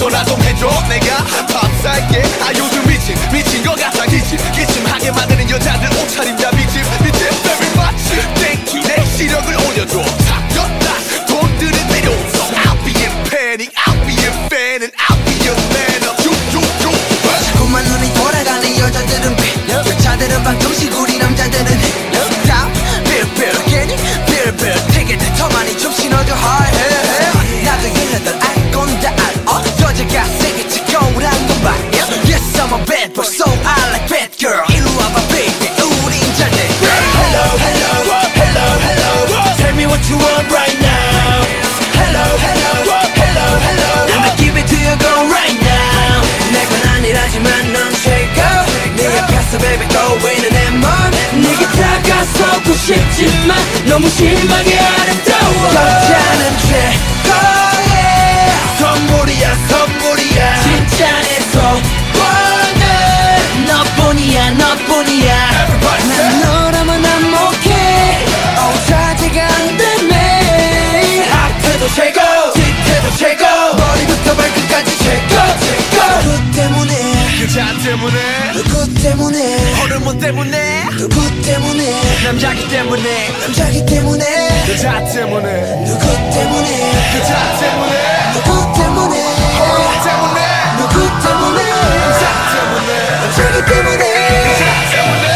전화 좀 해줘 내가 밥 살게. 아 요즘 미친 거 같아. 기침하게 만드는 여자들 옷차림 다 미침 very much thank you. 내 시력을 올려줘. 사겼다 돈들은 필요 없어. I'll be in panic, I'll be in fan and I'll be your man up. 자꾸만 눈이 돌아가는 여자들은 여자들은 방정식 우리 남자들은 다 빌빌 괜히 빌빌 되게 더 많이 좀 신어줘 high. 나도 얘네들 알 건데 알아. 여자가 세게 치고란 건 봐. Yes I'm a bad boy so I like bad girl. 이리 와봐 baby 우린 잘 돼. Hello hello hello hello tell me what you want right now. Hello hello hello hello I'ma give it to you go right now. 내 건 아니라지만 넌 최고. 네 앞에서 baby 떠오르는 내 맘. 네게 다가서고 싶지만 너무 심하게 아름다워. 여자는 최고야. 선물이야 선물이야. 진짜 내 소원은 너뿐이야 너뿐이야. 난 너라면 난목해. 자제가 안 되네. 앞에도 최고 뒤에도 최고 머리부터 발끝까지 최고. 누구 때문에 여자 때문에 누구 때문에 호르몬 때문에 누구 때문에 남자기 때문에 남자기 때문에 여자 때문에 누구 때문에 여자 때문에 누구 때문에 호르몬 때문에 누구 때문에 남자 때문에 남자기 때문에 여자 때문에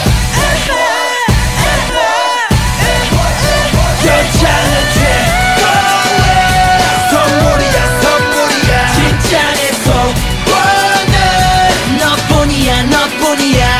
여자는 최고야. 선물이야 선물이야. 진짜 내 소원은 너뿐이야 너뿐이야.